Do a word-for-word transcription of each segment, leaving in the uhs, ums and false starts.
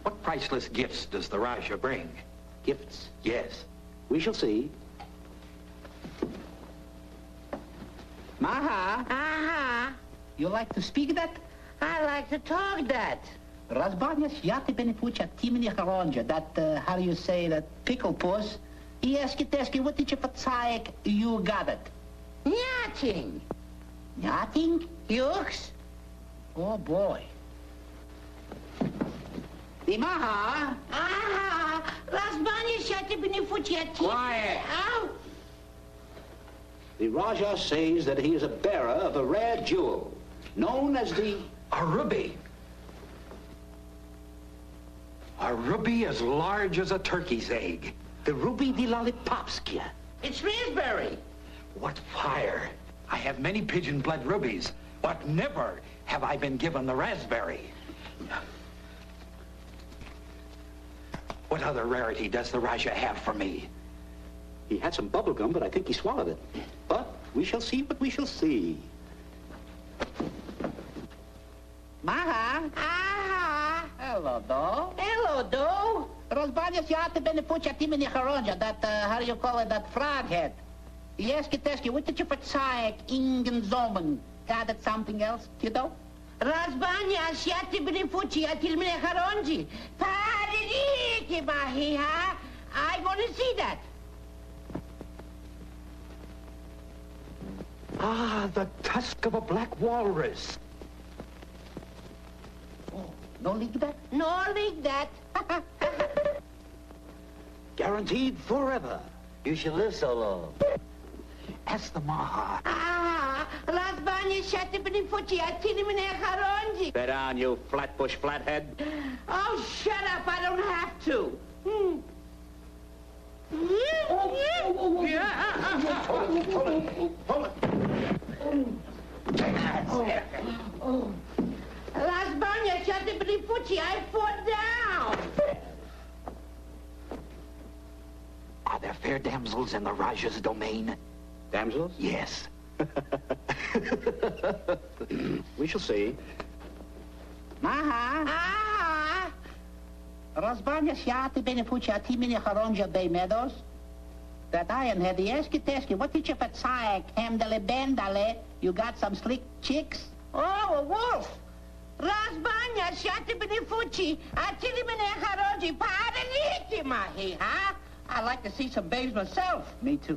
What priceless gifts does the Raja bring? Gifts? Yes. We shall see. Maha, Aha. you like to speak that? I like to talk that. Razbanya sjati benefuća timini haronja, that, uh, how do you say, that pickle puss. He asked it, asked you, what did you fatsayek? You got it. Nothing. Nothing? Yux? Oh, boy. The Maha. Aha. Razbanya sjati benefuća timini... Quiet. Ow. The Raja says that he is a bearer of a rare jewel, known as the... A ruby. A ruby as large as a turkey's egg. The ruby de Lollipopskia. It's raspberry. What fire! I have many pigeon blood rubies, but never have I been given the raspberry. What other rarity does the Raja have for me? He had some bubble gum, but I think he swallowed it. But we shall see what we shall see. Maha. Aha. Hello, doll. Hello, dough. Rozbanya sjate benefuća timini haronja, that, uh, how do you call it, that frog head. Yeski teski, what did you fatsayek ingen zomen? Got it something else, you know? Razbanya sjati benefuća timini haronji. Paririki mahi, ha? I want to see that. Ah, the tusk of a black walrus. Oh, no leak that? No leak that. Guaranteed forever. You should live so long. Ask the Maha. Ah, Razbanya sjati benefuća timini haronji. Sit down, you flatbush flathead. Oh, shut up. I don't have to. Hmm. Razbanya sjati benefuća, I fall down. Are there fair damsels in the Raja's domain? Damsels? Yes. We shall see. Maha. Ah. Razbanya sjate benefuća timini haronja Bay Meadows. That iron head, he asked you, asked you, what did you fatsayek hamdale bandale? You got some slick chicks? Oh, a wolf. Razbanya sjati benefuća timini haronji. Paririki mahi, huh? I'd like to see some babes myself. Me too.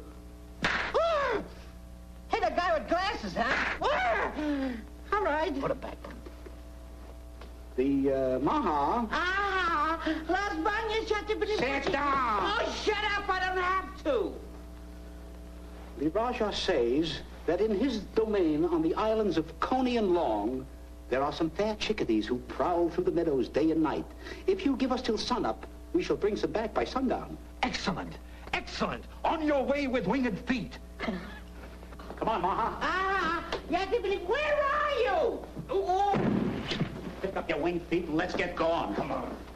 Hey, the guy with glasses, huh? All right. Put it back. The, uh, Maha. Ah, Razbanya sjati benefuća. Sit down. Oh, shut up. I don't have to. The Raja says that in his domain on the islands of Coney and Long, there are some fair chickadees who prowl through the meadows day and night. If you give us till sunup, we shall bring some back by sundown. Excellent. Excellent. On your way with winged feet. Come on, Maha. Ah, where are you? Oh. Pick up your winged feet and let's get going. Come on.